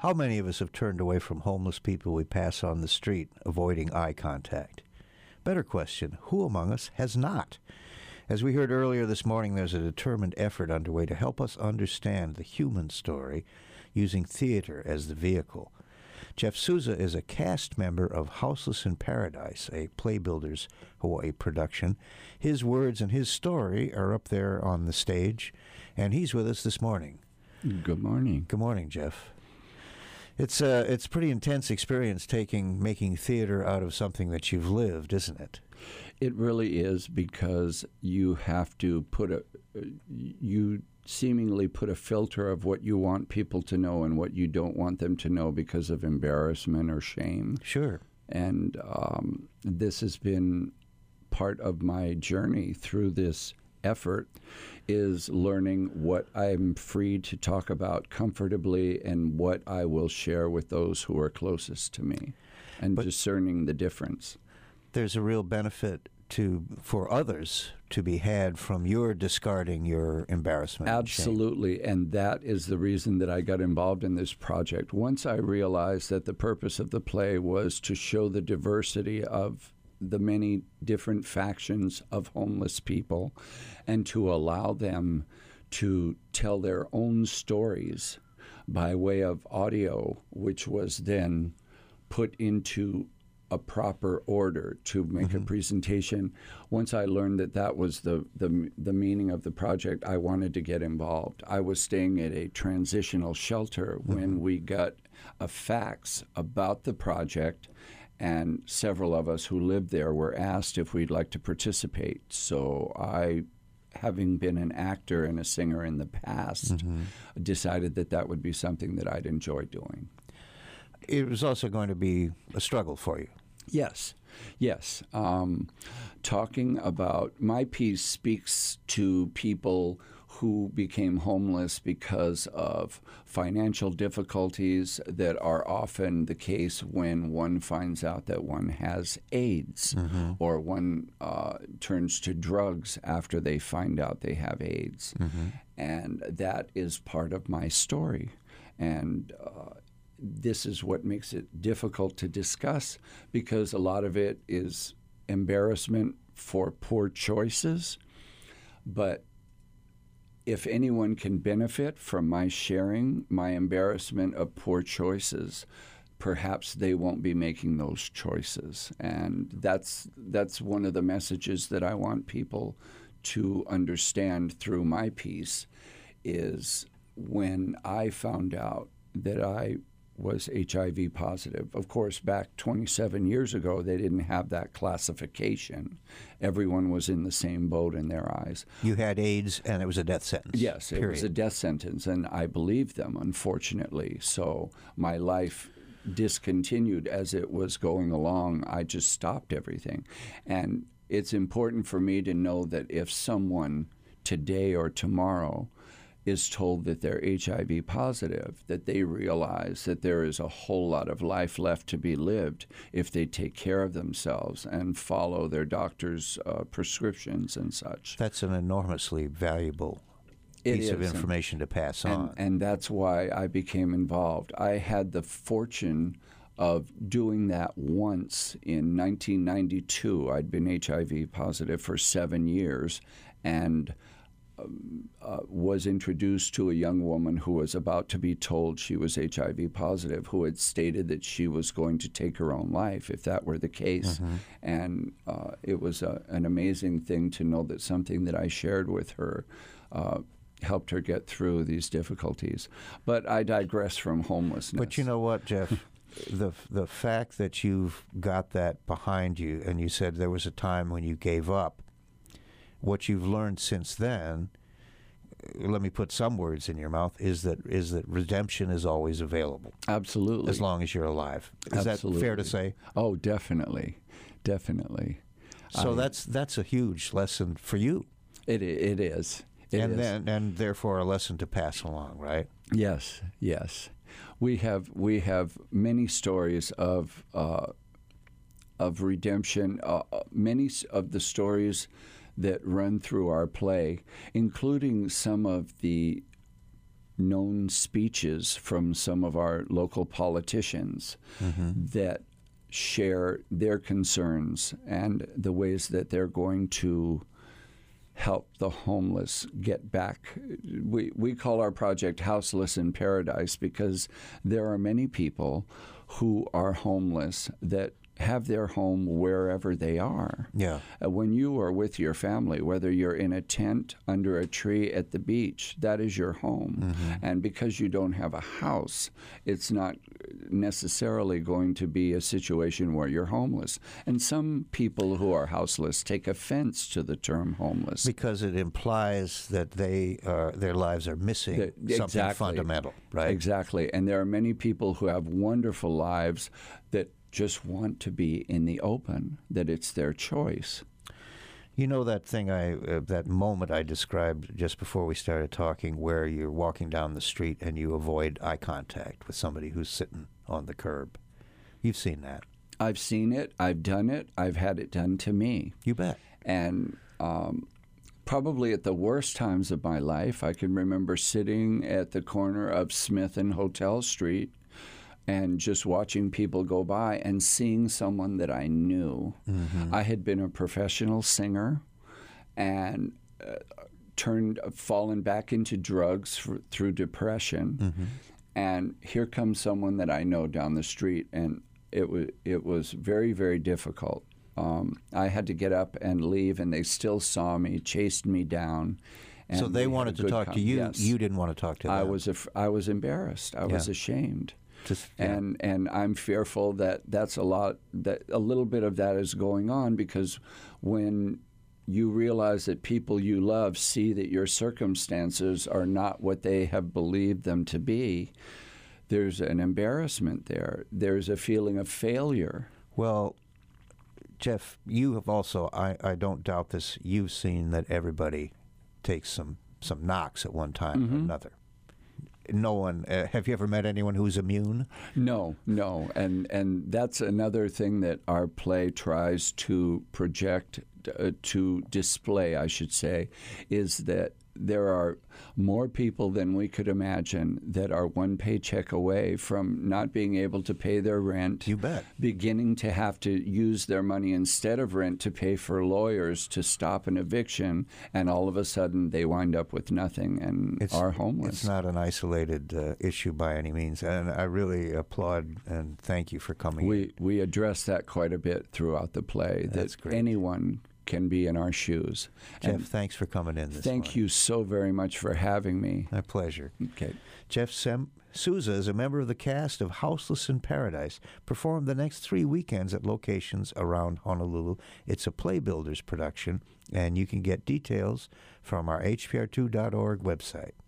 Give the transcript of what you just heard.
How many of us have turned away from homeless people we pass on the street, avoiding eye contact? Better question, who among us has not? As we heard earlier this morning, there's a determined effort underway to help us understand the human story using theater as the vehicle. Jeff Souza is a cast member of Houseless in Paradise, a Playbuilders Hawaii production. His words and his story are up there on the stage, and he's with us this morning. Good morning. Good morning, Jeff. It's a pretty intense experience making theater out of something that you've lived, isn't it? It really is, because you have to you seemingly put a filter of what you want people to know and what you don't want them to know because of embarrassment or shame. Sure. And this has been part of my journey through this effort, is learning what I'm free to talk about comfortably and what I will share with those who are closest to me, and discerning the difference. There's a real benefit for others to be had from your discarding your embarrassment. Absolutely, and that is the reason that I got involved in this project. Once I realized that the purpose of the play was to show the diversity of the many different factions of homeless people and to allow them to tell their own stories by way of audio, which was then put into a proper order to make a presentation. Once I learned that that was the meaning of the project, I wanted to get involved. I was staying at a transitional shelter when we got a fax about the project, and several of us who lived there were asked if we'd like to participate. So I, having been an actor and a singer in the past, decided that that would be something that I'd enjoy doing. It was also going to be a struggle for you. Yes. Talking about my piece speaks to people who became homeless because of financial difficulties that are often the case when one finds out that one has AIDS, or one turns to drugs after they find out they have AIDS. And that is part of my story. And this is what makes it difficult to discuss, because a lot of it is embarrassment for poor choices. But if anyone can benefit from my sharing my embarrassment of poor choices, perhaps they won't be making those choices. And that's one of the messages that I want people to understand through my piece, is when I found out that I was HIV positive. Of course, back 27 years ago, they didn't have that classification. Everyone was in the same boat in their eyes. You had AIDS, and it was a death sentence. Yes, it was a death sentence, and I believed them, unfortunately. So my life discontinued as it was going along. I just stopped everything. And it's important for me to know that if someone today or tomorrow is told that they're HIV positive, that they realize that there is a whole lot of life left to be lived if they take care of themselves and follow their doctor's prescriptions and such. That's an enormously valuable piece of information to pass on. And that's why I became involved. I had the fortune of doing that once in 1992. I'd been HIV positive for 7 years, and was introduced to a young woman who was about to be told she was HIV positive, who had stated that she was going to take her own life if that were the case. And it was an amazing thing to know that something that I shared with her helped her get through these difficulties. But I digress from homelessness. But you know what, Jeff? The fact that you've got that behind you, and you said there was a time when you gave up, what you've learned since then, let me put some words in your mouth, is that redemption is always available. Absolutely. As long as you're alive. Is Absolutely. that fair to say? Oh, definitely. Definitely. So that's a huge lesson for you. It is. And therefore a lesson to pass along, right? Yes. We have many stories of redemption. Many of the stories that run through our play, including some of the known speeches from some of our local politicians that share their concerns and the ways that they're going to help the homeless get back. We call our project Houseless in Paradise because there are many people who are homeless that have their home wherever they are. Yeah. When you are with your family, whether you're in a tent under a tree at the beach, that is your home. And because you don't have a house, it's not necessarily going to be a situation where you're homeless. And some people who are houseless take offense to the term homeless. Because it implies that their lives are missing something fundamental, right? Exactly. And there are many people who have wonderful lives that just want to be in the open, that it's their choice. You know that thing that moment I described just before we started talking, where you're walking down the street and you avoid eye contact with somebody who's sitting on the curb. You've seen that. I've seen it. I've done it. I've had it done to me. You bet. And probably at the worst times of my life, I can remember sitting at the corner of Smith and Hotel Street and just watching people go by and seeing someone that I knew. I had been a professional singer and fallen back into drugs through depression. And here comes someone that I know down the street, and it was very, very difficult. I had to get up and leave, and they still saw me, chased me down. And so they wanted to talk to you. Yes. You didn't want to talk to them. I was embarrassed. I was ashamed. And I'm fearful that a little bit of that is going on, because when you realize that people you love see that your circumstances are not what they have believed them to be, there's an embarrassment there. There's a feeling of failure. Well, Jeff, you have also, I don't doubt this, you've seen that everybody takes some knocks at one time or another. No one. Have you ever met anyone who's immune? No, and that's another thing that our play tries to project, to display, I should say, is that there are more people than we could imagine that are one paycheck away from not being able to pay their rent. You bet. Beginning to have to use their money instead of rent to pay for lawyers to stop an eviction, and all of a sudden they wind up with nothing and are homeless. It's not an isolated issue by any means, and I really applaud and thank you for coming. We address that quite a bit throughout the play. That's great. Anyone can be in our shoes. Jeff, thanks for coming in this morning. Thank you so very much for having me. My pleasure. Okay. Jeff Souza is a member of the cast of Houseless in Paradise, performed the next 3 weekends at locations around Honolulu. It's a Playbuilders production, and you can get details from our HPR2.org website.